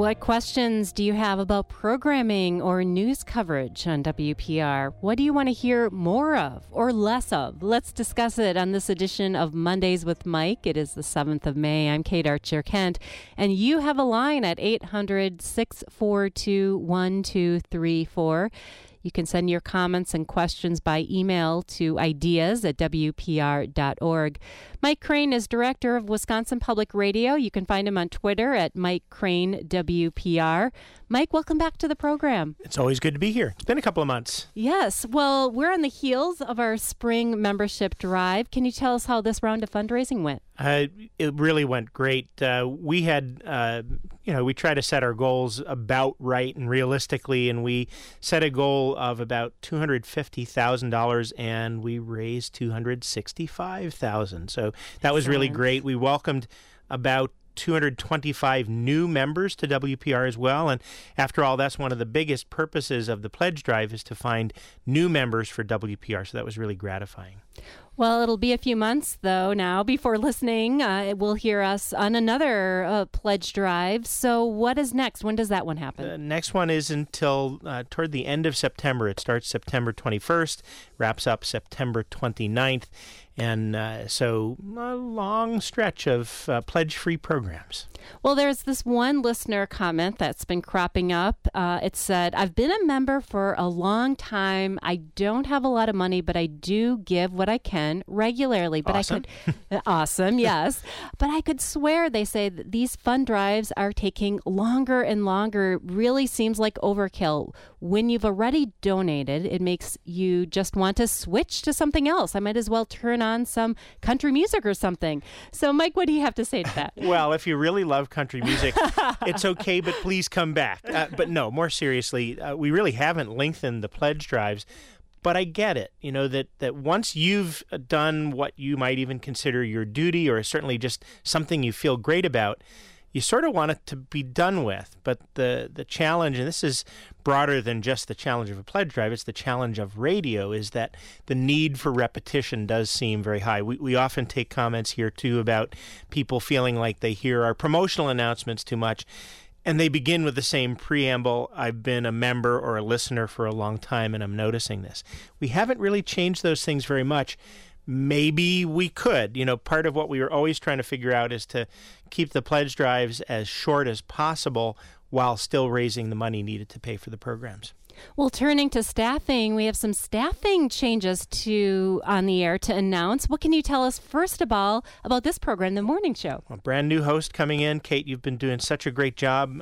What questions do you have about programming or news coverage on WPR? What do you want to hear more of or less of? Let's discuss it on this edition of Mondays with Mike. It is the 7th of May. I'm Kate Archer-Kent, and you have a line at 800-642-1234. You can send your comments and questions by email to ideas@wpr.org. Mike Crane is director of Wisconsin Public Radio. You can find him on Twitter at Mike Crane WPR. Mike, welcome back to the program. It's always good to be here. It's been a couple of months. Yes. Well, we're on the heels of our spring membership drive. Can you tell us how this round of fundraising went? It really went great. We had, we try to set our goals about right and realistically, and we set a goal of about $250,000, and we raised $265,000. So that was really great. We welcomed about 225 new members to WPR as well. And after all, that's one of the biggest purposes of the pledge drive, is to find new members for WPR. So that was really gratifying. Well, it'll be a few months, though, now before listening. We'll hear us on another pledge drive. So what is next? When does that one happen? The next one is until toward the end of September. It starts September 21st, wraps up September 29th. And so a long stretch of pledge-free programs. Well, there's this one listener comment that's been cropping up. It said, I've been a member for a long time. I don't have a lot of money, but I do give what I can regularly. But Awesome. Awesome, yes. But I could swear, they say, that these fund drives are taking longer and longer. It really seems like overkill. When you've already donated, it makes you just want to switch to something else. I might as well turn on some country music or something. So, Mike, what do you have to say to that? Well, if you really love country music, it's okay, but please come back. But no, more seriously, we really haven't lengthened the pledge drives. But I get it, that once you've done what you might even consider your duty, or certainly just something you feel great about, you sort of want it to be done with. But the challenge, and this is broader than just the challenge of a pledge drive, it's the challenge of radio, is that the need for repetition does seem very high. We often take comments here, too, about people feeling like they hear our promotional announcements too much. And they begin with the same preamble, I've been a member or a listener for a long time, and I'm noticing this. We haven't really changed those things very much. Maybe we could. Part of what we were always trying to figure out is to keep the pledge drives as short as possible while still raising the money needed to pay for the programs. Well, turning to staffing, we have some staffing changes on the air to announce. What can you tell us, first of all, about this program, The Morning Show? A brand new host coming in. Kate, you've been doing such a great job.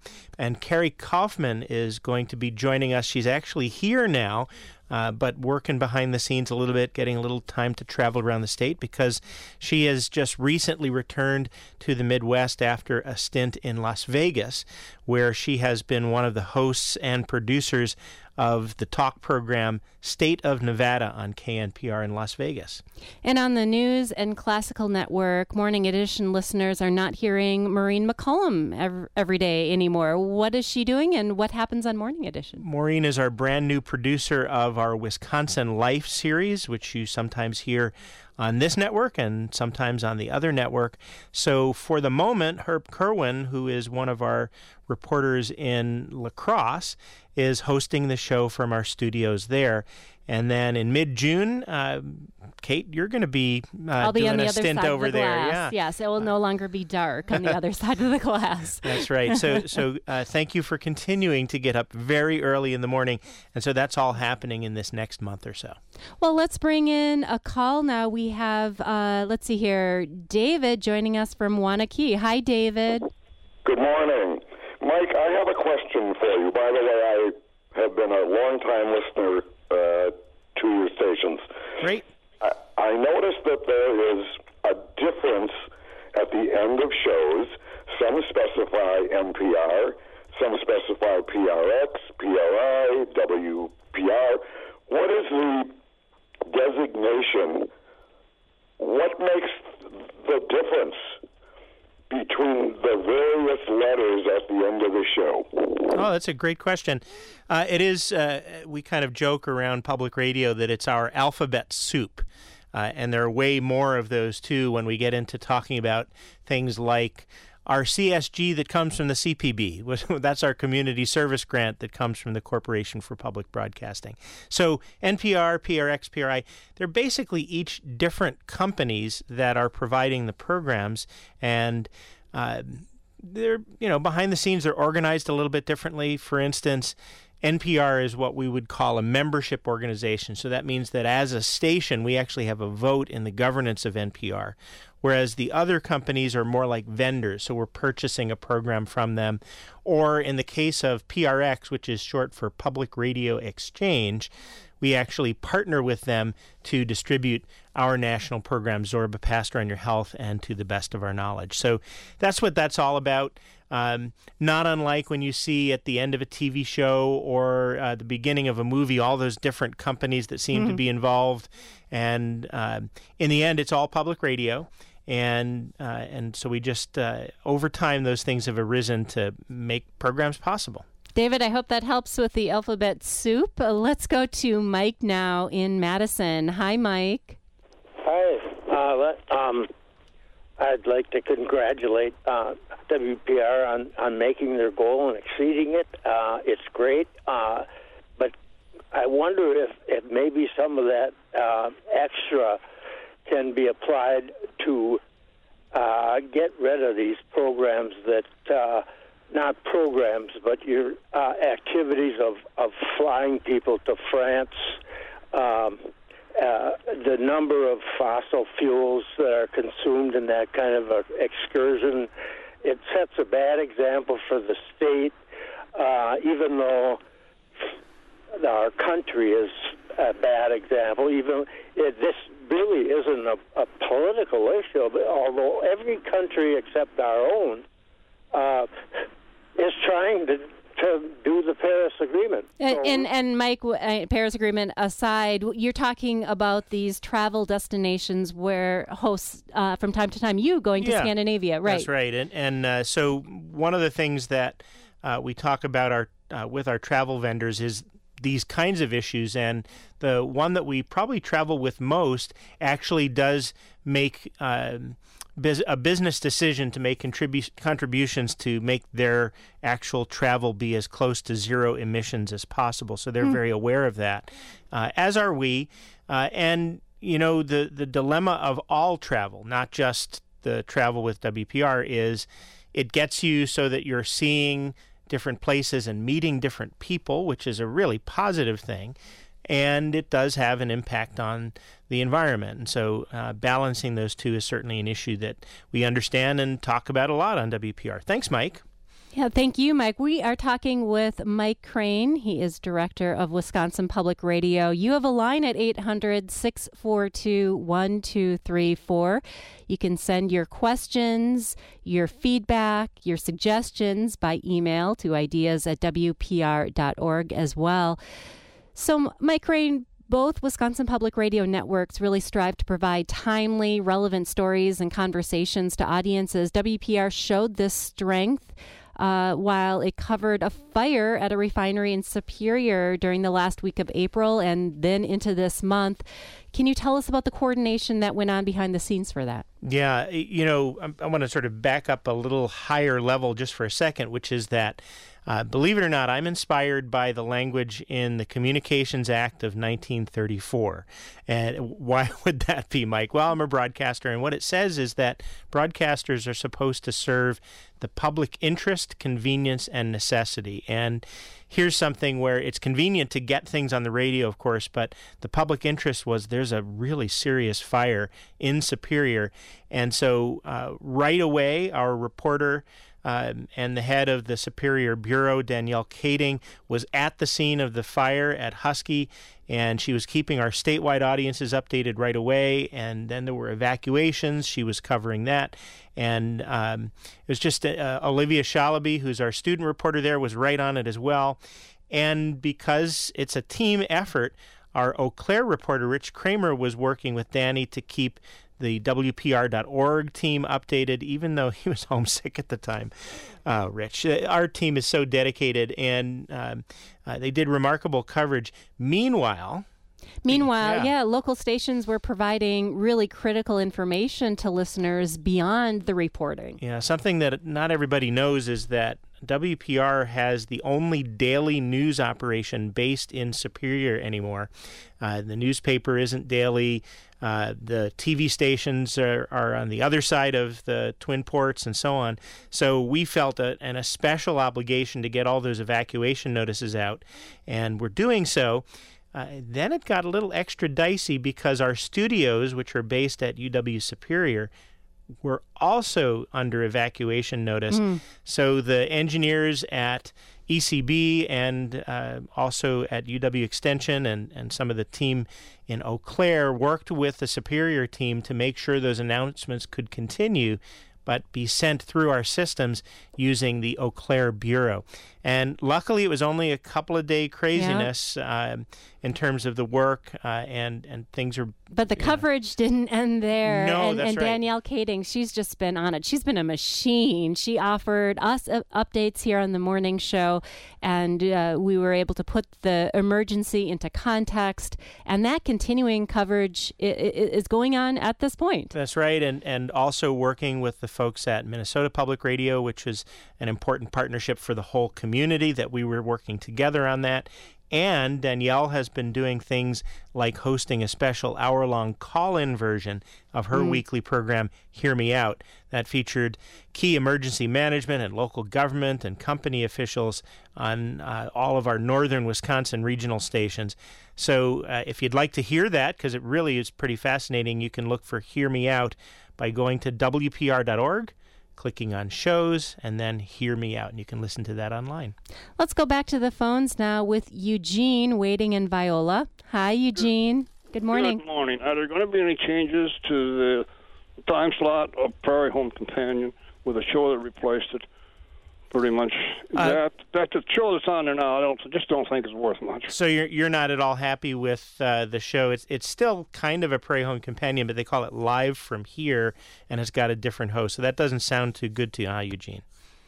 And Carrie Kaufman is going to be joining us. She's actually here now, but working behind the scenes a little bit, getting a little time to travel around the state, because she has just recently returned to the Midwest after a stint in Las Vegas, where she has been one of the hosts and producers of the talk program State of Nevada on KNPR in Las Vegas. And on the News and Classical Network, Morning Edition listeners are not hearing Maureen McCollum every day anymore. What is she doing, and what happens on Morning Edition? Maureen is our brand new producer of our Wisconsin Life series, which you sometimes hear on this network and sometimes on the other network. So for the moment, Herb Kerwin, who is one of our reporters in La Crosse, is hosting the show from our studios there. And then in mid-June, Kate, you're going to be I'll be doing on the a other stint side over of the there. glass. Yeah. Yes, it will no longer be dark on the other side of the glass. That's right. So thank you for continuing to get up very early in the morning. And so that's all happening in this next month or so. Well, let's bring in a call now. We have, let's see here, David joining us from Waunakee. Hi, David. Good morning. Mike, I have a question for you. By the way, I have been a long-time listener to your stations. Great. I noticed that there is a difference at the end of shows. Some specify NPR, some specify PRX, PRI, WPR. What is the designation? What makes the difference between the various letters at the end of the show? Oh, that's a great question. It is, we kind of joke around public radio that it's our alphabet soup. And there are way more of those, too, when we get into talking about things like our CSG that comes from the CPB. That's our community service grant that comes from the Corporation for Public Broadcasting. So NPR, PRX, PRI, they're basically each different companies that are providing the programs, and they're, behind the scenes, they're organized a little bit differently. For instance, NPR is what we would call a membership organization. So that means that as a station, we actually have a vote in the governance of NPR, whereas the other companies are more like vendors. So we're purchasing a program from them. Or in the case of PRX, which is short for Public Radio Exchange, we actually partner with them to distribute our national program, Zorba, Pastor on Your Health, and To the Best of Our Knowledge. So that's what that's all about. Not unlike when you see at the end of a TV show or the beginning of a movie, all those different companies that seem to be involved. And in the end, it's all public radio. And so we just, over time, those things have arisen to make programs possible. David, I hope that helps with the alphabet soup. Let's go to Mike now in Madison. Hi, Mike. Hi. I'd like to congratulate WPR on making their goal and exceeding it. It's great. But I wonder if maybe some of that extra can be applied to get rid of these programs that... not programs, but your activities of flying people to France, the number of fossil fuels that are consumed in that kind of a excursion. It sets a bad example for the state, even though our country is a bad example. This really isn't a political issue, but although every country except our own is trying to do the Paris Agreement. And Mike, Paris Agreement aside, you're talking about these travel destinations where hosts, from time to time, you going to Scandinavia, right? That's right. And so one of the things that we talk about with our travel vendors is these kinds of issues, and the one that we probably travel with most actually does make a business decision to make contributions to make their actual travel be as close to zero emissions as possible. So they're very aware of that, as are we. And, the dilemma of all travel, not just the travel with WPR, is it gets you so that you're seeing different places and meeting different people, which is a really positive thing. And it does have an impact on the environment. And so balancing those two is certainly an issue that we understand and talk about a lot on WPR. Thanks, Mike. Yeah, thank you, Mike. We are talking with Mike Crane. He is director of Wisconsin Public Radio. You have a line at 800-642-1234. You can send your questions, your feedback, your suggestions by email to ideas@wpr.org as well. So, Mike Crane, both Wisconsin Public Radio networks really strive to provide timely, relevant stories and conversations to audiences. WPR showed this strength while it covered a fire at a refinery in Superior during the last week of April and then into this month. Can you tell us about the coordination that went on behind the scenes for that? Yeah, I want to sort of back up a little higher level just for a second, which is that believe it or not, I'm inspired by the language in the Communications Act of 1934. And why would that be, Mike? Well, I'm a broadcaster, and what it says is that broadcasters are supposed to serve the public interest, convenience, and necessity. And here's something where it's convenient to get things on the radio, of course, but the public interest was there's a really serious fire in Superior. And so right away, our reporter and the head of the Superior Bureau, Danielle Kading, was at the scene of the fire at Husky, and she was keeping our statewide audiences updated right away. And then there were evacuations. She was covering that. And it was just Olivia Shalaby, who's our student reporter there, was right on it as well. And because it's a team effort, our Eau Claire reporter, Rich Kramer, was working with Danny to keep the WPR.org team updated, even though he was homesick at the time. Rich, our team is so dedicated, and they did remarkable coverage. Meanwhile, Meanwhile, local stations were providing really critical information to listeners beyond the reporting. Yeah, something that not everybody knows is that WPR has the only daily news operation based in Superior anymore. The newspaper isn't daily. The TV stations are on the other side of the Twin Ports and so on. So we felt a special obligation to get all those evacuation notices out, and we're doing so. Then it got a little extra dicey because our studios, which are based at UW Superior, were also under evacuation notice. So the engineers at ECB and also at UW Extension and some of the team in Eau Claire worked with the Superior team to make sure those announcements could continue but be sent through our systems using the Eau Claire Bureau. And luckily, it was only a couple of day craziness in terms of the work, and things are... But the coverage didn't end there. No, that's and right. Danielle Kading, she's just been on it. She's been a machine. She offered us updates here on the morning show, and we were able to put the emergency into context. And that continuing coverage is going on at this point. That's right, and also working with the folks at Minnesota Public Radio, which is an important partnership for the whole community, that we were working together on that. And Danielle has been doing things like hosting a special hour-long call-in version of her weekly program, Hear Me Out, that featured key emergency management and local government and company officials on all of our northern Wisconsin regional stations. So if you'd like to hear that, because it really is pretty fascinating, you can look for Hear Me Out by going to WPR.org, clicking on shows, and then Hear Me Out, and you can listen to that online. Let's go back to the phones now with Eugene waiting in Viola. Hi, Eugene. Good morning. Good morning. Are there going to be any changes to the time slot of Prairie Home Companion with a show that replaced it? Pretty much. That the show that's on there now, I just don't think is worth much. So you're not at all happy with the show. It's still kind of a Prairie Home Companion, but they call it Live from Here, and it's got a different host. So that doesn't sound too good to you, Eugene?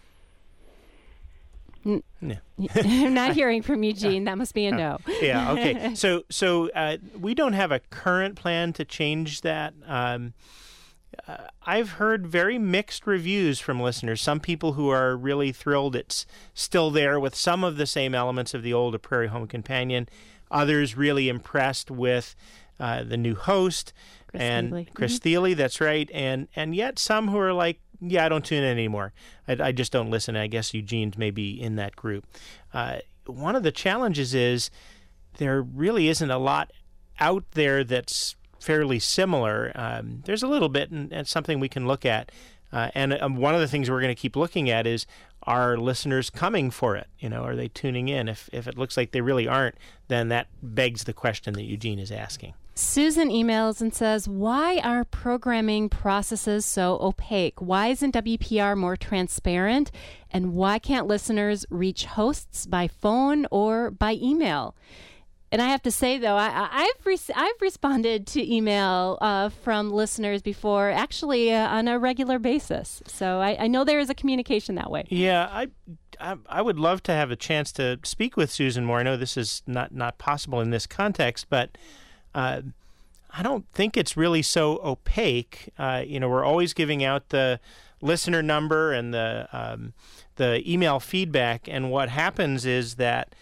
No. I'm not hearing from Eugene. That must be a no. Yeah, okay. So we don't have a current plan to change that. I've heard very mixed reviews from listeners. Some people who are really thrilled it's still there with some of the same elements of the old Prairie Home Companion. Others really impressed with the new host, Chris Thiele, that's right. And yet some who are like, yeah, I don't tune in anymore. I just don't listen. I guess Eugene's maybe in that group. One of the challenges is there really isn't a lot out there that's fairly similar. There's a little bit, and it's something we can look at. And one of the things we're going to keep looking at is, are listeners coming for it? Are they tuning in? If it looks like they really aren't, then that begs the question that Eugene is asking. Susan emails and says, why are programming processes so opaque? Why isn't WPR more transparent? And why can't listeners reach hosts by phone or by email? And I have to say, though, I've responded to email from listeners before, actually on a regular basis. So I know there is a communication that way. Yeah, I would love to have a chance to speak with Susan more. I know this is not possible in this context, but I don't think it's really so opaque. We're always giving out the listener number and the email feedback, and what happens is that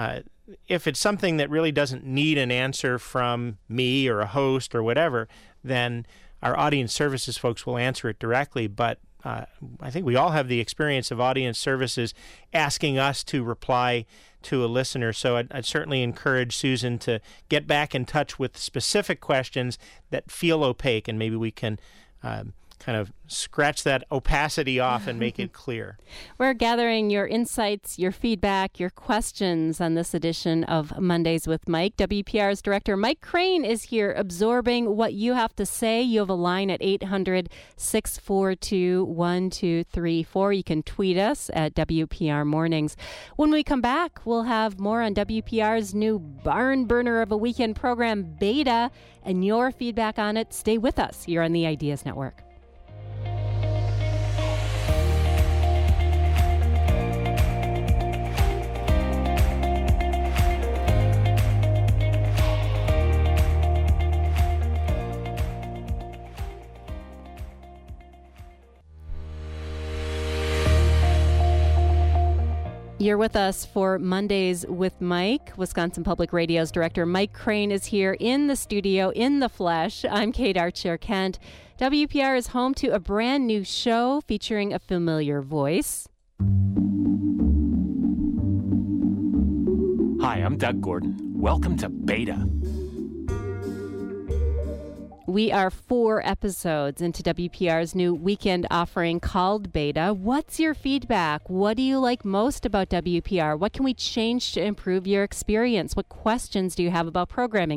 if it's something that really doesn't need an answer from me or a host or whatever, then our audience services folks will answer it directly. But I think we all have the experience of audience services asking us to reply to a listener. So I'd certainly encourage Susan to get back in touch with specific questions that feel opaque, and maybe we can kind of scratch that opacity off and make it clear. We're gathering your insights, your feedback, your questions on this edition of Mondays with Mike. WPR's director Mike Crane is here absorbing what you have to say. You have a line at 800-642-1234. You can tweet us at WPR Mornings. When we come back, we'll have more on WPR's new barn burner of a weekend program, Beta, and your feedback on it. Stay with us here on the Ideas Network. You're with us for Mondays with Mike. Wisconsin Public Radio's director Mike Crane is here in the studio, in the flesh. I'm Kate Archer-Kent. WPR is home to a brand new show featuring a familiar voice. Hi, I'm Doug Gordon. Welcome to Beta. We are 4 episodes into WPR's new weekend offering called Beta. What's your feedback? What do you like most about WPR? What can we change to improve your experience? What questions do you have about programming?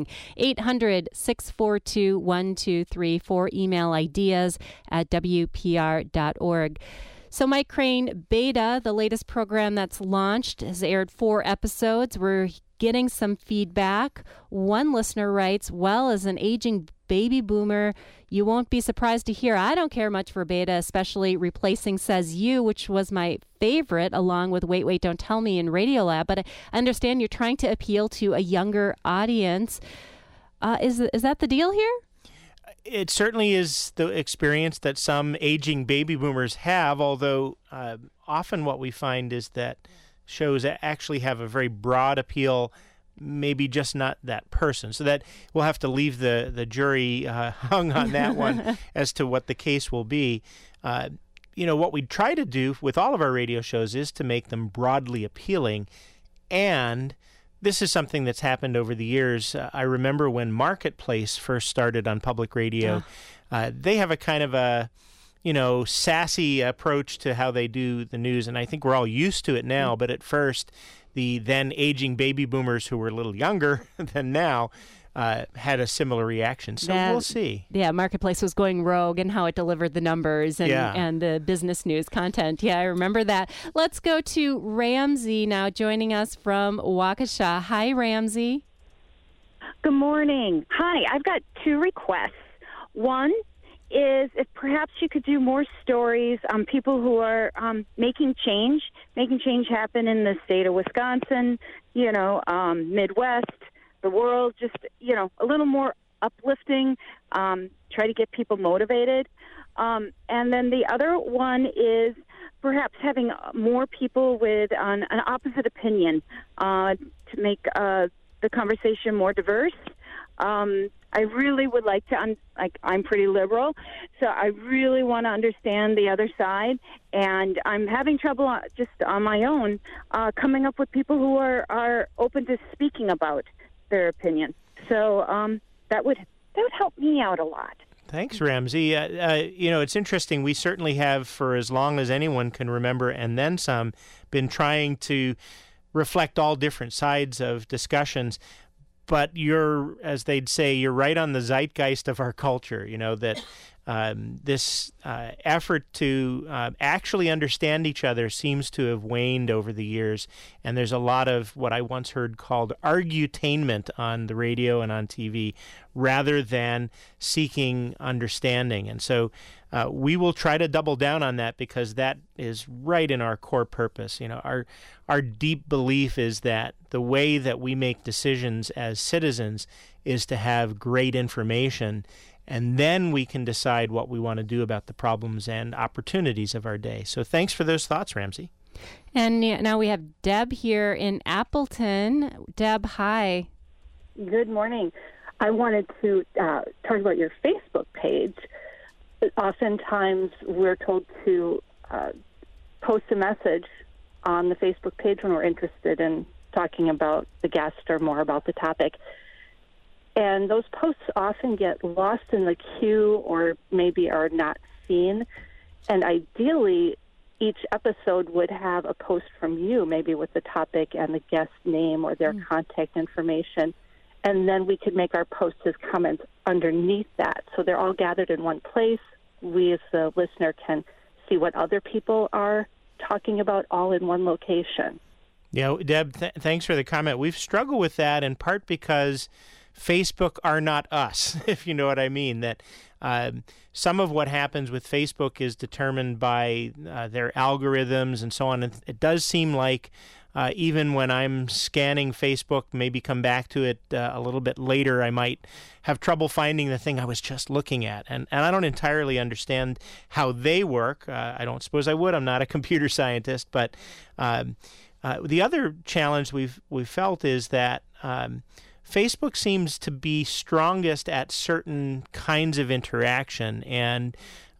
800-642-1234. Email ideas at WPR.org. So Mike Crane, Beta, the latest program that's launched, has aired 4 episodes. We're getting some feedback. One listener writes, well, as an aging baby boomer, you won't be surprised to hear I don't care much for Beta, especially replacing Says You, which was my favorite, along with Wait, Wait, Don't Tell Me in Radiolab. But I understand you're trying to appeal to a younger audience. Is that the deal here? It certainly is the experience that some aging baby boomers have, although often what we find is that shows actually have a very broad appeal, maybe just not that person. So that we'll have to leave the jury hung on that one as to what the case will be. What we try to do with all of our radio shows is to make them broadly appealing, and this is something that's happened over the years. I remember when Marketplace first started on public radio, they have a kind of a sassy approach to how they do the news, and I think we're all used to it now, but at first, the then aging baby boomers who were a little younger than now had a similar reaction. So we'll see. Yeah, Marketplace was going rogue and how it delivered the numbers and the business news content. Yeah, I remember that. Let's go to Ramsey now, joining us from Waukesha. Hi, Ramsey. Good morning. Hi, I've got 2 requests. One is if perhaps you could do more stories on people who are making change happen in the state of Wisconsin, Midwest, the world, just, a little more uplifting, try to get people motivated. And then the other one is perhaps having more people with an opposite opinion to make the conversation more diverse. I really would like to, I'm pretty liberal, so I really want to understand the other side, and I'm having trouble just on my own coming up with people who are open to speaking about their opinion. So that would help me out a lot. Thanks, Ramsey. It's interesting. We certainly have, for as long as anyone can remember, and then some, been trying to reflect all different sides of discussions. But as they'd say, you're right on the zeitgeist of our culture, that this effort to actually understand each other seems to have waned over the years. And there's a lot of what I once heard called argutainment on the radio and on TV rather than seeking understanding. And so we will try to double down on that because that is right in our core purpose. Our deep belief is that the way that we make decisions as citizens is to have great information, and then we can decide what we want to do about the problems and opportunities of our day. So thanks for those thoughts, Ramsey. And now we have Deb here in Appleton. Deb, hi. Good morning. I wanted to talk about your Facebook page. Oftentimes we're told to post a message on the Facebook page when we're interested in talking about the guest or more about the topic. And those posts often get lost in the queue or maybe are not seen. And ideally, each episode would have a post from you, maybe with the topic and the guest name or their contact information. And then we could make our posts as comments underneath that. So they're all gathered in one place. We as the listener can see what other people are talking about all in one location. Yeah, Deb, thanks for the comment. We've struggled with that in part because Facebook are not us, if you know what I mean. That some of what happens with Facebook is determined by their algorithms and so on. And it does seem like even when I'm scanning Facebook, maybe come back to it a little bit later, I might have trouble finding the thing I was just looking at. And I don't entirely understand how they work. I don't suppose I would. I'm not a computer scientist. But The other challenge we've felt is that Facebook seems to be strongest at certain kinds of interaction, and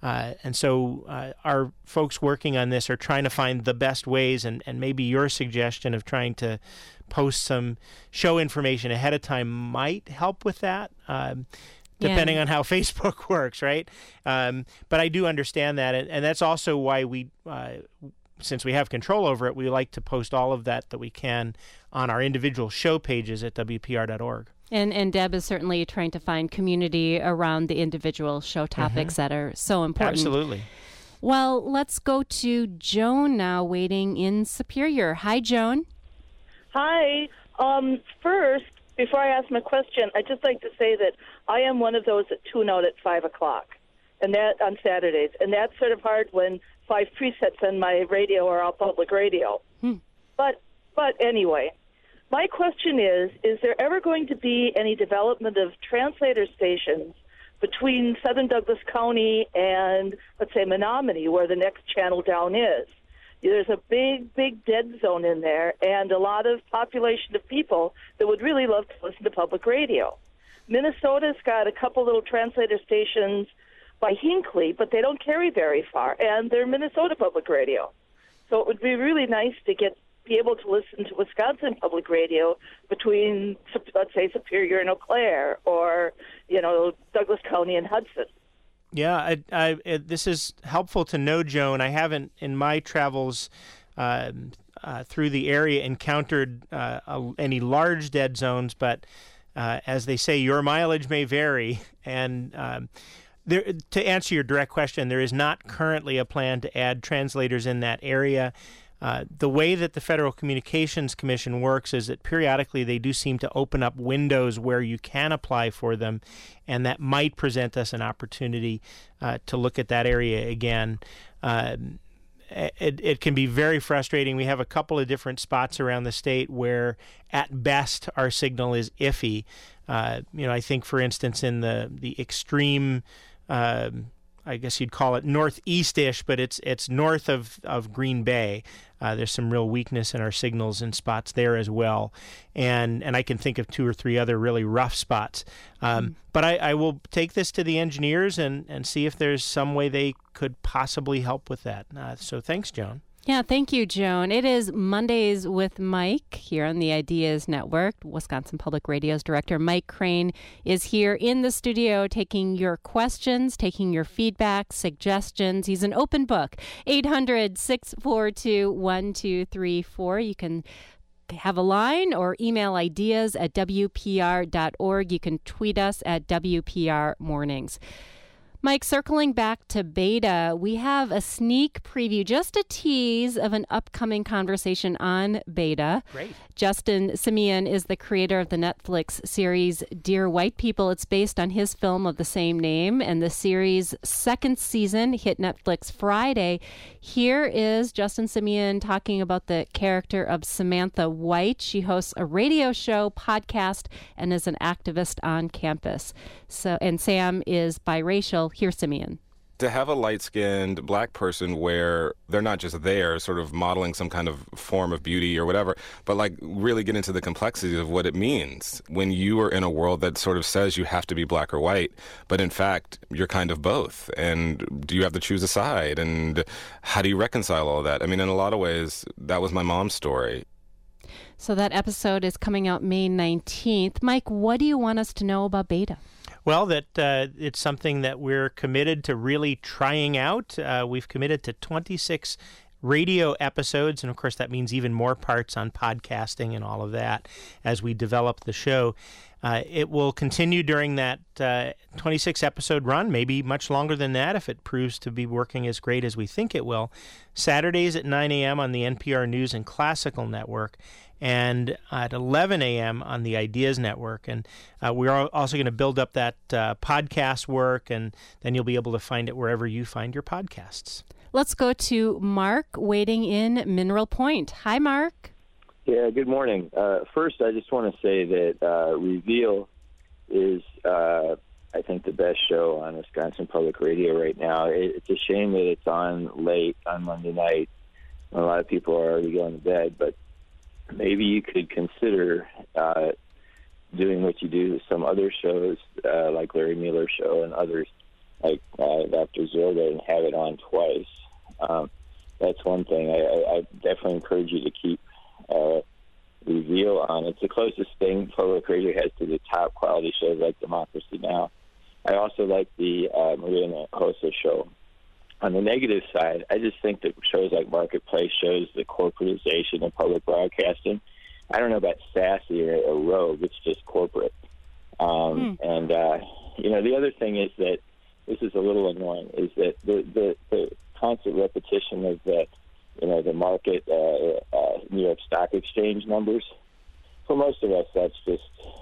so our folks working on this are trying to find the best ways, and maybe your suggestion of trying to post some show information ahead of time might help with that, depending on how Facebook works, right? But I do understand that, and that's also why we, since we have control over it, we like to post all of that we can on our individual show pages at WPR.org. And Deb is certainly trying to find community around the individual show topics that are so important. Absolutely. Well, let's go to Joan now, waiting in Superior. Hi, Joan. Hi. First, before I ask my question, I'd just like to say that I am one of those that tune out at 5 o'clock, and that on Saturdays. And that's sort of hard when 5 presets on my radio are all public radio. But anyway, my question is there ever going to be any development of translator stations between southern Douglas County and, let's say, Menominee, where the next channel down is? There's a big, big dead zone in there and a lot of population of people that would really love to listen to public radio. Minnesota's got a couple little translator stations by Hinckley, but they don't carry very far, and they're Minnesota public radio. So it would be really nice to be able to listen to Wisconsin public radio between, let's say, Superior and Eau Claire, or, Douglas County and Hudson. Yeah, this is helpful to know, Joan. I haven't, in my travels through the area, encountered any large dead zones, but as they say, your mileage may vary. And to answer your direct question, there is not currently a plan to add translators in that area. The way that the Federal Communications Commission works is that periodically they do seem to open up windows where you can apply for them, and that might present us an opportunity to look at that area again. It can be very frustrating. We have a couple of different spots around the state where, at best, our signal is iffy. I think, for instance, in the extreme, I guess you'd call it northeast-ish, but it's north of Green Bay. There's some real weakness in our signals in spots there as well. And I can think of 2 or 3 other really rough spots. But I will take this to the engineers and see if there's some way they could possibly help with that. So thanks, Joan. Yeah, thank you, Joan. It is Mondays with Mike here on the Ideas Network. Wisconsin Public Radio's director, Mike Crane, is here in the studio taking your questions, taking your feedback, suggestions. He's an open book. 800-642-1234. You can have a line or email ideas at WPR.org. You can tweet us at WPR Mornings. Mike, circling back to Beta, we have a sneak preview, just a tease of an upcoming conversation on Beta. Great. Justin Simien is the creator of the Netflix series Dear White People. It's based on his film of the same name, and the series' second season hit Netflix Friday. Here is Justin Simien talking about the character of Samantha White. She hosts a radio show, podcast, and is an activist on campus. And Sam is biracial. Here's Simien. To have a light-skinned black person where they're not just there sort of modeling some kind of form of beauty or whatever, but like really get into the complexities of what it means when you are in a world that sort of says you have to be black or white, but in fact, you're kind of both. And do you have to choose a side? And how do you reconcile all that? I mean, in a lot of ways, that was my mom's story. So that episode is coming out May 19th. Mike, what do you want us to know about Beta? Well, that it's something that we're committed to really trying out. We've committed to 26 radio episodes, and of course that means even more parts on podcasting and all of that as we develop the show. It will continue during that 26-episode run, maybe much longer than that if it proves to be working as great as we think it will. Saturdays at 9 a.m. on the NPR News and Classical Network, and at 11 a.m. on the Ideas Network. And we're also going to build up that podcast work, and then you'll be able to find it wherever you find your podcasts. Let's go to Mark, waiting in Mineral Point. Hi, Mark. Yeah, good morning. First, I just want to say that Reveal is, I think, the best show on Wisconsin Public Radio right now. It's a shame that it's on late on Monday night when a lot of people are already going to bed, but maybe you could consider doing what you do with some other shows, like Larry Mueller Show and others, like Dr. Zilda, and have it on twice. That's one thing. I definitely encourage you to keep Reveal on. It's the closest thing public radio has to the top quality shows like Democracy Now! I also like the Maria Hossa Show. On the negative side, I just think that shows like Marketplace shows the corporatization of public broadcasting. I don't know about Sassy or Rogue. It's just corporate. And, the other thing is that this is a little annoying, is that the constant repetition of that, the market, New York Stock Exchange numbers. For most of us, that's just,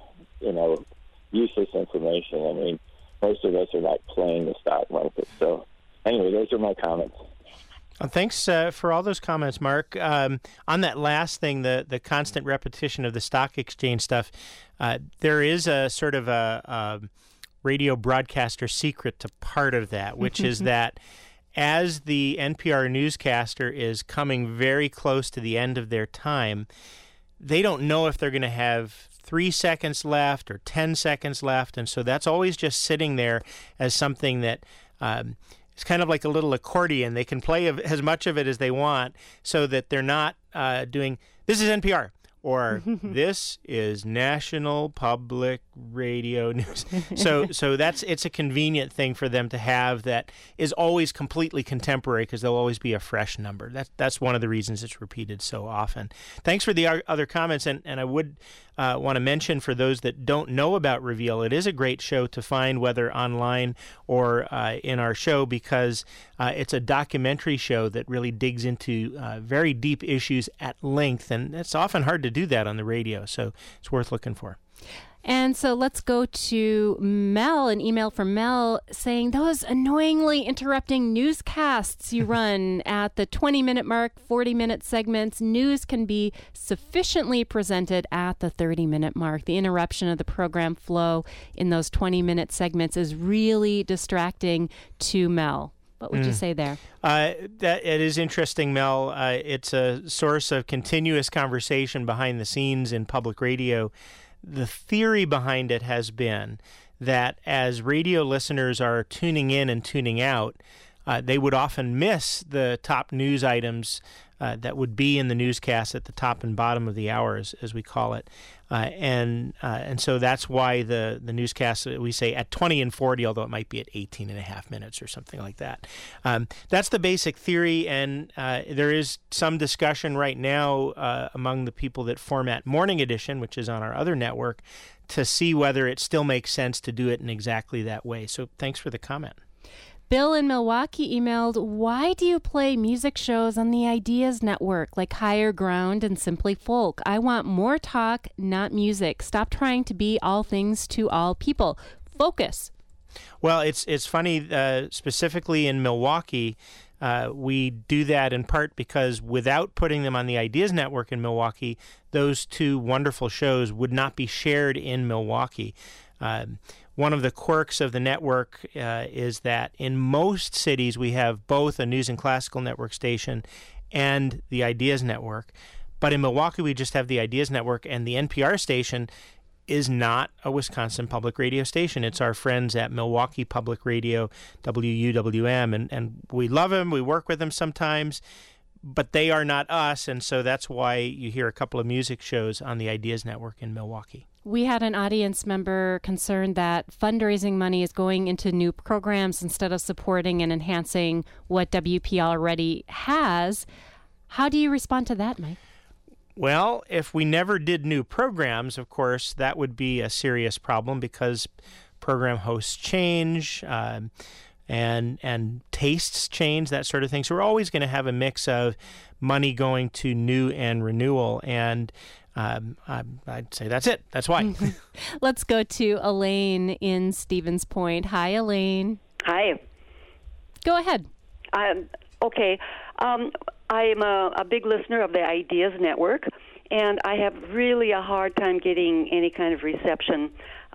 useless information. I mean, most of us are not playing the stock market. So, anyway, those are my comments. Thanks for all those comments, Mark. On that last thing, the constant repetition of the stock exchange stuff, there is a sort of a radio broadcaster secret to part of that, which is that as the NPR newscaster is coming very close to the end of their time, they don't know if they're going to have 3 seconds left or 10 seconds left, and so that's always just sitting there as something that it's kind of like a little accordion. They can play as much of it as they want so that they're not doing, this is NPR, or this is National Public Radio News. So it's a convenient thing for them to have that is always completely contemporary because there'll always be a fresh number. That's one of the reasons it's repeated so often. Thanks for the other comments, and I would want to mention for those that don't know about Reveal, it is a great show to find whether online or in our show because it's a documentary show that really digs into very deep issues at length, and it's often hard to do that on the radio, so it's worth looking for. And so let's go to Mel, an email from Mel saying, those annoyingly interrupting newscasts you run at the 20-minute mark, 40-minute segments, news can be sufficiently presented at the 30-minute mark. The interruption of the program flow in those 20-minute segments is really distracting to Mel. What would you say there? That it is interesting, Mel. It's a source of continuous conversation behind the scenes in public radio. The theory behind it has been that as radio listeners are tuning in and tuning out, they would often miss the top news items that would be in the newscast at the top and bottom of the hours, as we call it. And so that's why the newscast, we say at 20 and 40, although it might be at 18 and a half minutes or something like that. That's the basic theory, and there is some discussion right now among the people that format Morning Edition, which is on our other network, to see whether it still makes sense to do it in exactly that way. So thanks for the comment. Bill in Milwaukee emailed, why do you play music shows on the Ideas Network like Higher Ground and Simply Folk? I want more talk, not music. Stop trying to be all things to all people. Focus. Well, it's funny, specifically in Milwaukee, we do that in part because without putting them on the Ideas Network in Milwaukee, those two wonderful shows would not be shared in Milwaukee. One of the quirks of the network is that in most cities we have both a News and Classical Network station and the Ideas Network. But in Milwaukee we just have the Ideas Network, and the NPR station is not a Wisconsin public radio station. It's our friends at Milwaukee Public Radio, WUWM, and we love them. We work with them sometimes, but they are not us, and so that's why you hear a couple of music shows on the Ideas Network in Milwaukee. We had an audience member concerned that fundraising money is going into new programs instead of supporting and enhancing what WP already has. How do you respond to that, Mike? Well, if we never did new programs, of course, that would be a serious problem because program hosts change and tastes change, that sort of thing. So we're always going to have a mix of money going to new and renewal, and I'd say that's it. That's why. Let's go to Elaine in Stevens Point. Hi, Elaine. Hi. Go ahead. Okay. I'm a big listener of the Ideas Network, and I have really a hard time getting any kind of reception.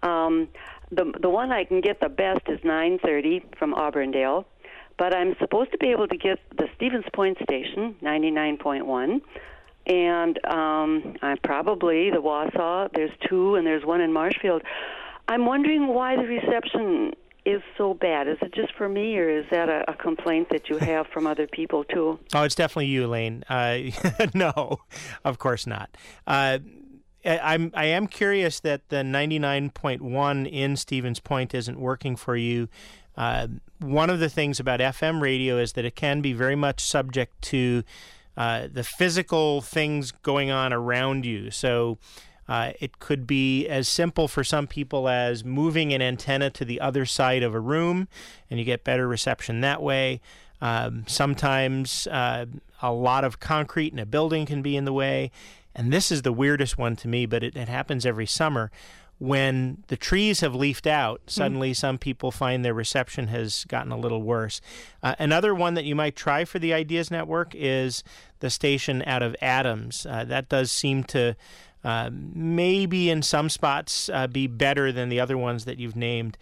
The one I can get the best is 9:30 from Auburndale, but I'm supposed to be able to get the Stevens Point station, 99.1, and I probably the Wausau. There's 2, and there's 1 in Marshfield. I'm wondering why the reception is so bad. Is it just for me, or is that a complaint that you have from other people too? Oh, it's definitely you, Elaine. No, of course not. I am curious that the 99.1 in Stevens Point isn't working for you. One of the things about FM radio is that it can be very much subject to the physical things going on around you. So it could be as simple for some people as moving an antenna to the other side of a room, and you get better reception that way. Sometimes a lot of concrete in a building can be in the way. And this is the weirdest one to me, but it happens every summer. When the trees have leafed out, suddenly some people find their reception has gotten a little worse. Another one that you might try for the Ideas Network is the station out of Adams. That does seem to maybe in some spots be better than the other ones that you've named.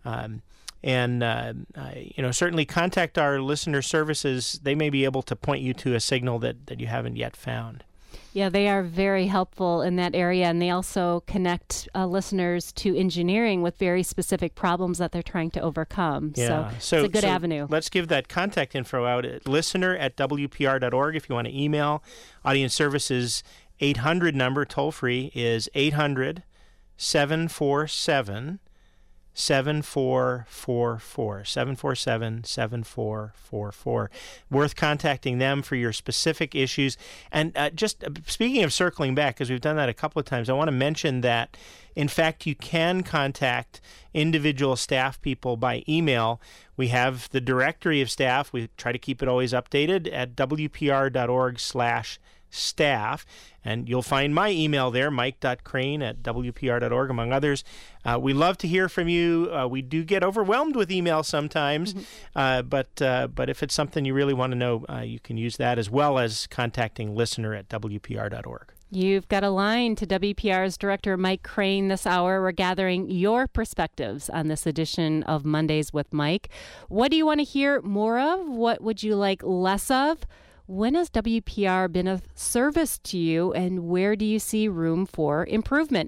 Certainly contact our listener services. They may be able to point you to a signal that you haven't yet found. Yeah, they are very helpful in that area, and they also connect listeners to engineering with very specific problems that they're trying to overcome. Yeah. So it's a good avenue. Let's give that contact info out at listener@wpr.org if you want to email. Audience Services 800 number, toll-free, is 800-747-7444, 747-7444. Worth contacting them for your specific issues. And just speaking of circling back, because we've done that a couple of times, I want to mention that, in fact, you can contact individual staff people by email. We have the directory of staff. We try to keep it always updated at wpr.org/staff, and you'll find my email there, mike.crane@wpr.org, among others. We love to hear from you. We do get overwhelmed with email sometimes, but if it's something you really want to know, you can use that, as well as contacting listener@wpr.org. You've got a line to WPR's Director Mike Crane this hour. We're gathering your perspectives on this edition of Mondays with Mike. What do you want to hear more of? What would you like less of? When has WPR been of service to you, and where do you see room for improvement?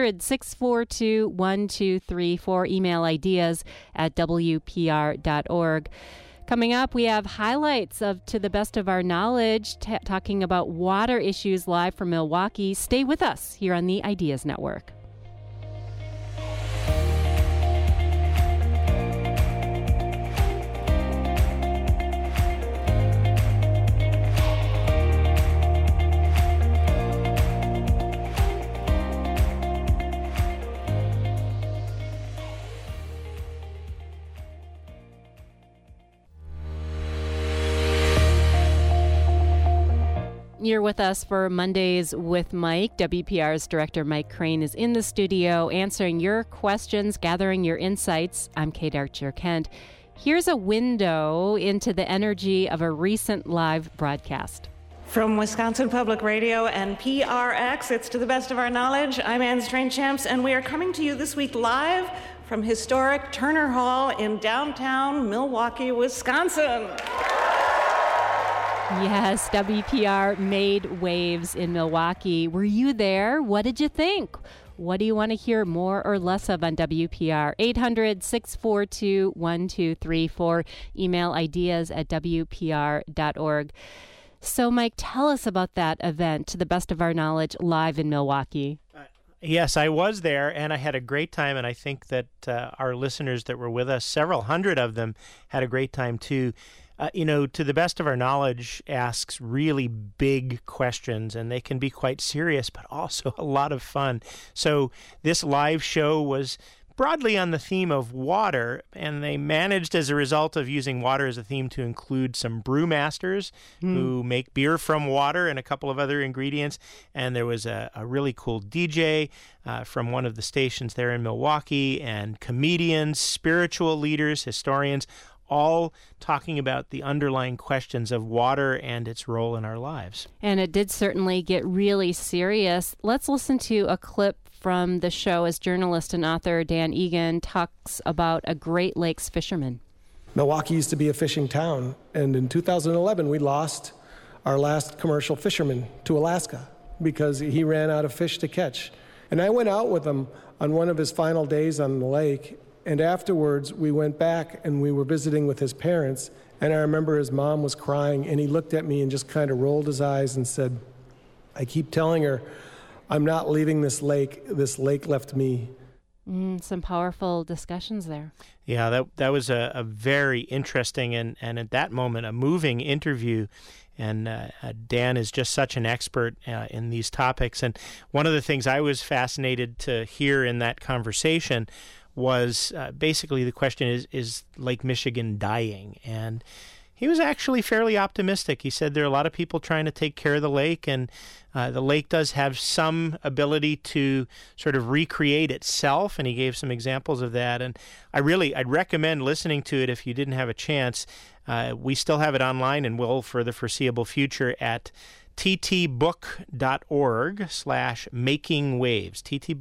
800-642-1234. Email ideas@wpr.org. Coming up, we have highlights of To the Best of Our Knowledge, talking about water issues live from Milwaukee. Stay with us here on the Ideas Network. You're with us for Mondays with Mike. WPR's Director Mike Crane is in the studio answering your questions, gathering your insights. I'm Kate Archer-Kent. Here's a window into the energy of a recent live broadcast. From Wisconsin Public Radio and PRX, it's To the Best of Our Knowledge. I'm Ann Strainchamps, and we are coming to you this week live from historic Turner Hall in downtown Milwaukee, Wisconsin. Yes, WPR made waves in Milwaukee. Were you there? What did you think? What do you want to hear more or less of on WPR? 800-642-1234. Email ideas@wpr.org. So, Mike, tell us about that event, To the Best of Our Knowledge, live in Milwaukee. Yes, I was there, and I had a great time, and I think that our listeners that were with us, several hundred of them, had a great time, too. To the best of our knowledge, asks really big questions, and they can be quite serious, but also a lot of fun. So this live show was broadly on the theme of water, and they managed, as a result of using water as a theme, to include some brewmasters who make beer from water and a couple of other ingredients. And there was a really cool DJ from one of the stations there in Milwaukee, and comedians, spiritual leaders, historians, all talking about the underlying questions of water and its role in our lives. And it did certainly get really serious. Let's listen to a clip from the show as journalist and author Dan Egan talks about a Great Lakes fisherman. Milwaukee used to be a fishing town, and in 2011 we lost our last commercial fisherman to Alaska because he ran out of fish to catch. And I went out with him on one of his final days on the lake, and afterwards we went back and we were visiting with his parents, and I remember his mom was crying, and he looked at me and just kind of rolled his eyes and said, I keep telling her, I'm not leaving this lake left me. Some powerful discussions there. Yeah, that was a very interesting and at that moment a moving interview. And Dan is just such an expert in these topics. And one of the things I was fascinated to hear in that conversation was basically the question is Lake Michigan dying? And he was actually fairly optimistic. He said there are a lot of people trying to take care of the lake, and the lake does have some ability to sort of recreate itself, and he gave some examples of that. And I'd recommend listening to it if you didn't have a chance. We still have it online and will for the foreseeable future at ttbook.org/makingwaves,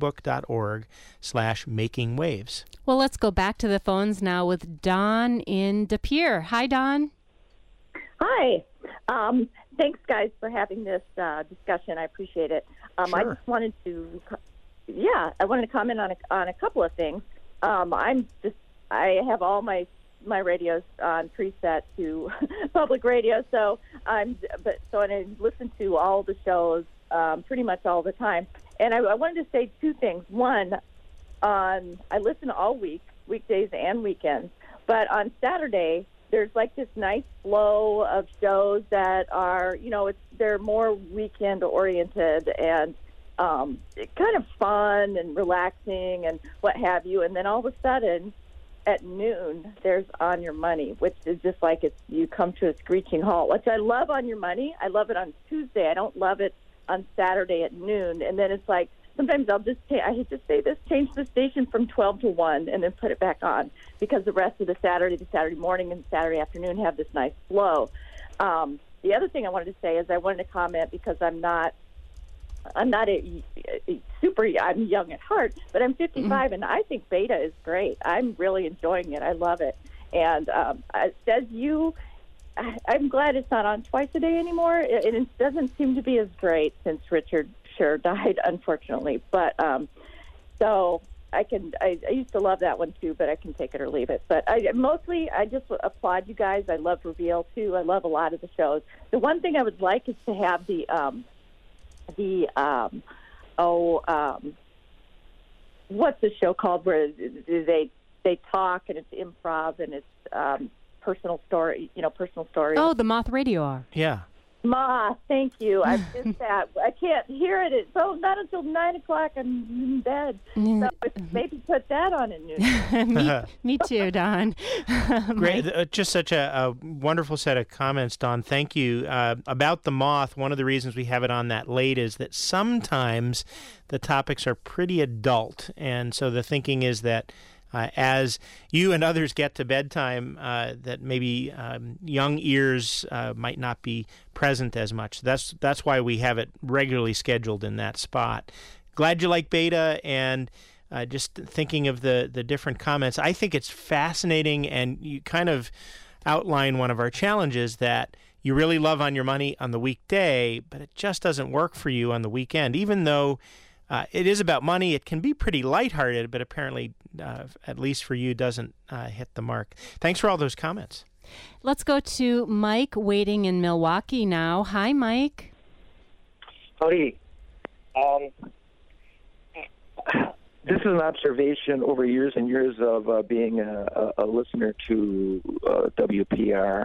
ttbook.org/makingwaves. Well, let's go back to the phones now with Dawn in De Pere. Hi, Dawn. Hi. Thanks, guys, for having this discussion. I appreciate it. Sure. I just wanted to, I wanted to comment on a couple of things. I have all my radios on preset to public radio, so I listen to all the shows pretty much all the time. And I wanted to say two things. One, I listen all week, weekdays and weekends, but on Saturday there's like this nice flow of shows that are, they're more weekend oriented and kind of fun and relaxing and what have you. And then all of a sudden at noon, there's On Your Money, which is just like you come to a screeching halt, which I love On Your Money. I love it on Tuesday. I don't love it on Saturday at noon. And then it's like, sometimes I hate to say this, change the station from 12 to 1 and then put it back on because the rest of the Saturday morning and Saturday afternoon have this nice flow. The other thing I wanted to say is I wanted to comment because I'm young at heart, but I'm 55 and I think Beta is great. I'm really enjoying it. I love it. And I'm glad it's not on twice a day anymore. It doesn't seem to be as great since Richard Scher died, unfortunately. But so I used to love that one too, but I can take it or leave it. But I just applaud you guys. I love Reveal too. I love a lot of the shows. The one thing I would like is to have what's the show called where they talk and it's improv and it's personal stories. Oh, the Moth Radio Hour. Yeah. Ma, thank you. I missed that. I can't hear it. So not until 9 o'clock. I'm in bed. So maybe put that on at noon. me too, Don. Great. Just such a wonderful set of comments, Don. Thank you. About the Moth, one of the reasons we have it on that late is that sometimes the topics are pretty adult. And so the thinking is that as you and others get to bedtime, that maybe young ears might not be present as much. That's why we have it regularly scheduled in that spot. Glad you like Beta, and just thinking of the different comments, I think it's fascinating, and you kind of outline one of our challenges that you really love On Your Money on the weekday, but it just doesn't work for you on the weekend, even though it is about money. It can be pretty lighthearted, but apparently, at least for you, doesn't hit the mark. Thanks for all those comments. Let's go to Mike waiting in Milwaukee now. Hi, Mike. Howdy. This is an observation over years and years of being a listener to WPR.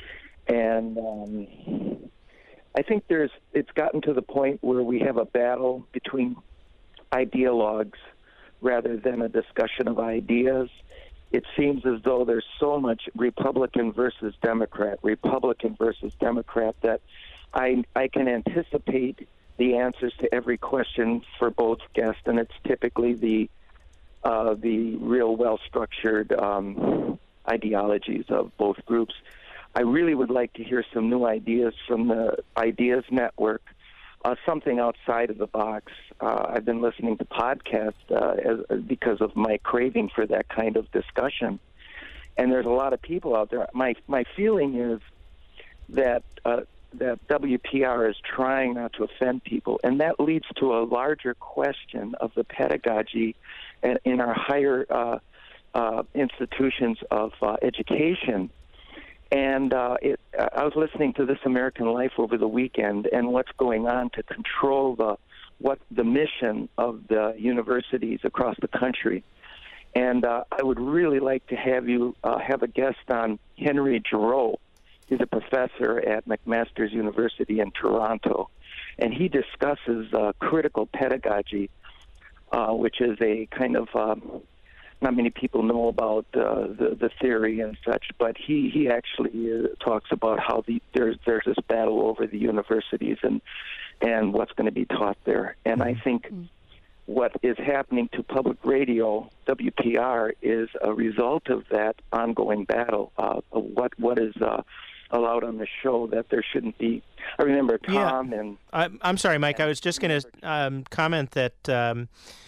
And I think it's gotten to the point where we have a battle between ideologues rather than a discussion of ideas. It seems as though there's so much Republican versus Democrat that I can anticipate the answers to every question for both guests, and it's typically the real well-structured ideologies of both groups. I really would like to hear some new ideas from the Ideas Network, something outside of the box. I've been listening to podcasts because of my craving for that kind of discussion. And there's a lot of people out there. My feeling is that that WPR is trying not to offend people, and that leads to a larger question of the pedagogy in our higher institutions of education. And I was listening to This American Life over the weekend, and what's going on to control the mission of the universities across the country. And I would really like to have you have a guest on Henry Giroux. He's a professor at McMaster's University in Toronto, and he discusses critical pedagogy, which is a kind of not many people know about the theory and such, but he actually talks about how there's this battle over the universities and what's going to be taught there. And I think what is happening to public radio, WPR, is a result of that ongoing battle. What is allowed on the show that there shouldn't be. I remember Tom and... I'm sorry, Mike. I was just going to comment that,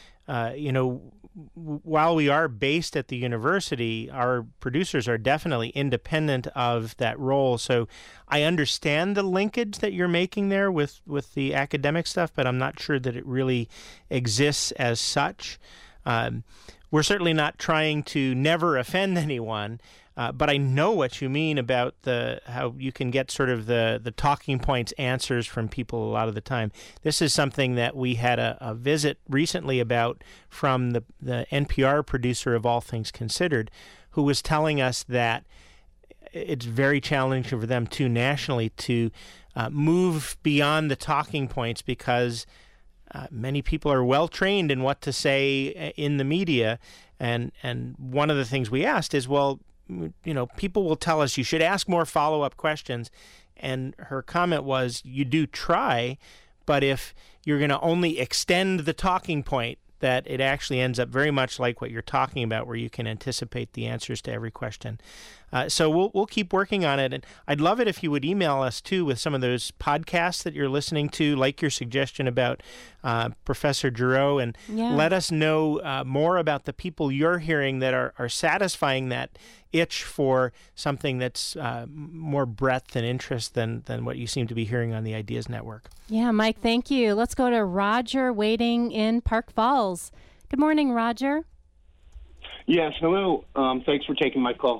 while we are based at the university, our producers are definitely independent of that role. So I understand the linkage that you're making there with the academic stuff, but I'm not sure that it really exists as such. We're certainly not trying to never offend anyone, but I know what you mean about how you can get sort of the talking points answers from people a lot of the time. This is something that we had a visit recently about from the NPR producer of All Things Considered, who was telling us that it's very challenging for them too nationally to move beyond the talking points because many people are well trained in what to say in the media, and one of the things we asked is, well, people will tell us you should ask more follow-up questions, and her comment was, you do try, but if you're going to only extend the talking point, that it actually ends up very much like what you're talking about, where you can anticipate the answers to every question. So we'll keep working on it, and I'd love it if you would email us too with some of those podcasts that you're listening to, like your suggestion about Professor Giroux, and let us know more about the people you're hearing that are satisfying that itch for something that's more breadth and interest than what you seem to be hearing on the Ideas Network. Yeah, Mike, thank you. Let's go to Roger waiting in Park Falls. Good morning, Roger. Yes, hello. Thanks for taking my call.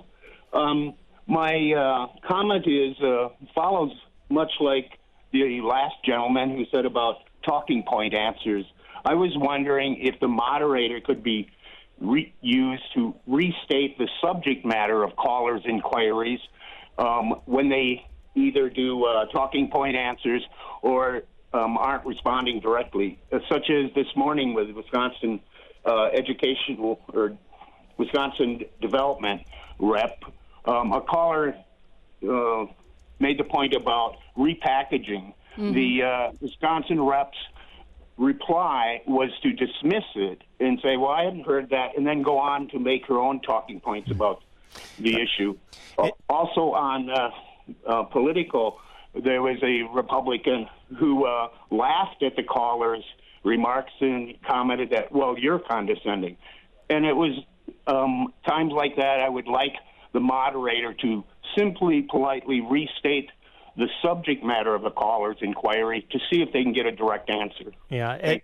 My comment is follows much like the last gentleman who said about talking point answers. I was wondering if the moderator could be used to restate the subject matter of callers' inquiries when they either do talking point answers or aren't responding directly, such as this morning with Wisconsin Educational or Wisconsin Development rep. A caller made the point about repackaging. Mm-hmm. The Wisconsin rep's reply was to dismiss it and say, well, I hadn't heard that, and then go on to make her own talking points about the issue. Also on political, there was a Republican who laughed at the caller's remarks and commented that, well, you're condescending. And it was times like that I would like the moderator to simply, politely restate the subject matter of the caller's inquiry to see if they can get a direct answer. Yeah,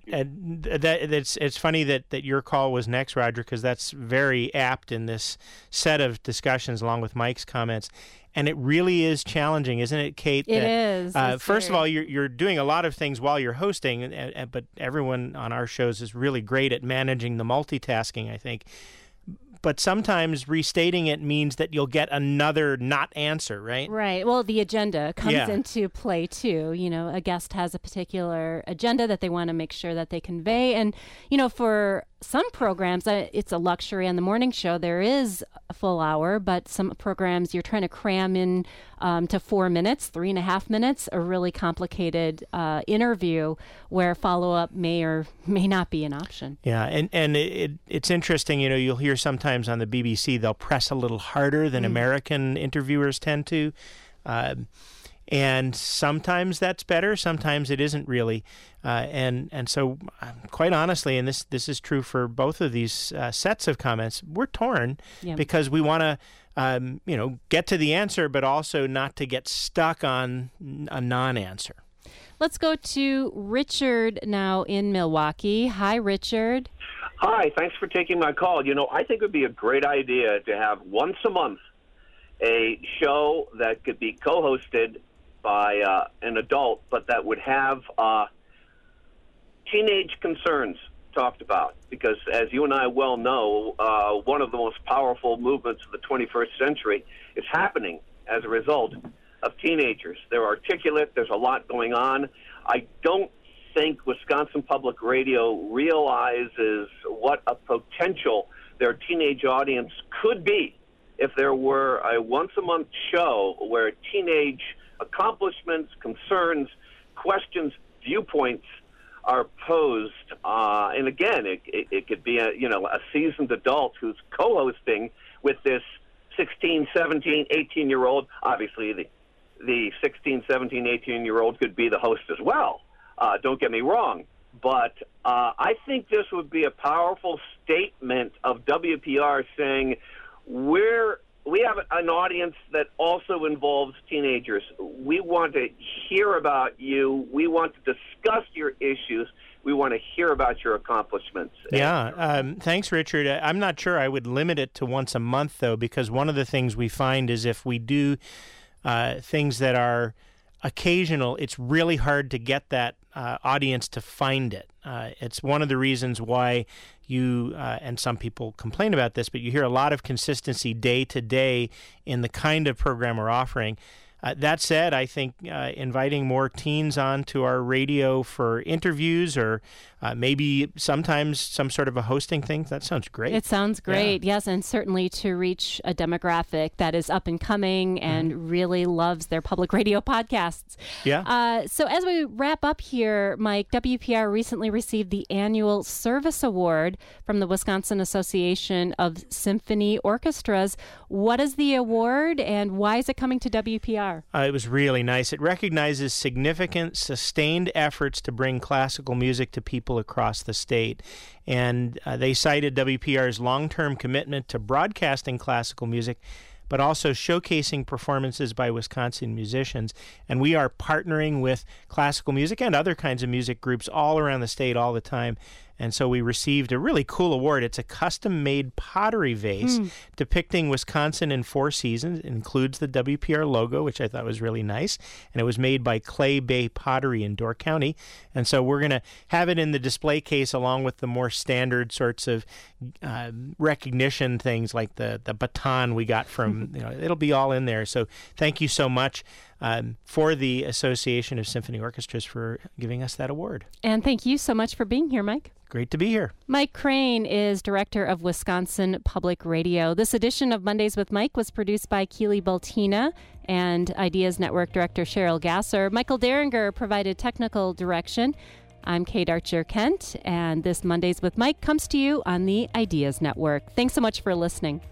it's funny that your call was next, Roger, because that's very apt in this set of discussions along with Mike's comments. And it really is challenging, isn't it, Kate? It is. First of all, you're doing a lot of things while you're hosting, but everyone on our shows is really great at managing the multitasking, I think. But sometimes restating it means that you'll get another not answer, right? Right. Well, the agenda comes into play, too. A guest has a particular agenda that they want to make sure that they convey. And, for some programs, it's a luxury on the morning show. There is a full hour, but some programs you're trying to cram in to 4 minutes, 3.5 minutes, a really complicated interview where follow-up may or may not be an option. Yeah, and it's interesting, you'll hear sometimes on the BBC they'll press a little harder than American interviewers tend to. And sometimes that's better, sometimes it isn't really. And so, quite honestly, and this is true for both of these sets of comments, we're torn because we want to get to the answer, but also not to get stuck on a non-answer. Let's go to Richard now in Milwaukee. Hi, Richard. Hi, thanks for taking my call. I think it would be a great idea to have once a month a show that could be co-hosted by an adult, but that would have teenage concerns talked about. Because as you and I well know, one of the most powerful movements of the 21st century is happening as a result of teenagers. They're articulate. There's a lot going on. I don't think Wisconsin Public Radio realizes what a potential their teenage audience could be if there were a once-a-month show where teenage accomplishments, concerns, questions, viewpoints are posed. And again, it could be a seasoned adult who's co-hosting with this 16, 17, 18-year-old. Obviously, the 16, 17, 18-year-old could be the host as well. Don't get me wrong. But I think this would be a powerful statement of WPR saying we have an audience that also involves teenagers. We want to hear about you. We want to discuss your issues. We want to hear about your accomplishments. Yeah. Thanks, Richard. I'm not sure I would limit it to once a month, though, because one of the things we find is if we do things that are occasional, it's really hard to get that audience to find it. It's one of the reasons why you, and some people complain about this, but you hear a lot of consistency day to day in the kind of program we're offering. That said, I think inviting more teens onto our radio for interviews or maybe sometimes some sort of a hosting thing, that sounds great. It sounds great, yes, and certainly to reach a demographic that is up and coming and really loves their public radio podcasts. Yeah. So as we wrap up here, Mike, WPR recently received the annual Service Award from the Wisconsin Association of Symphony Orchestras. What is the award and why is it coming to WPR? It was really nice. It recognizes significant, sustained efforts to bring classical music to people across the state. And they cited WPR's long-term commitment to broadcasting classical music, but also showcasing performances by Wisconsin musicians. And we are partnering with classical music and other kinds of music groups all around the state all the time. And so we received a really cool award. It's a custom-made pottery vase depicting Wisconsin in 4 seasons. It includes the WPR logo, which I thought was really nice. And it was made by Clay Bay Pottery in Door County. And so we're going to have it in the display case along with the more standard sorts of recognition things like the baton we got from, it'll be all in there. So thank you so much for the Association of Symphony Orchestras for giving us that award. And thank you so much for being here, Mike. Great to be here. Mike Crane is director of Wisconsin Public Radio. This edition of Mondays with Mike was produced by Keely Baltina and Ideas Network director Cheryl Gasser. Michael Deringer provided technical direction. I'm Kate Archer-Kent, and this Mondays with Mike comes to you on the Ideas Network. Thanks so much for listening.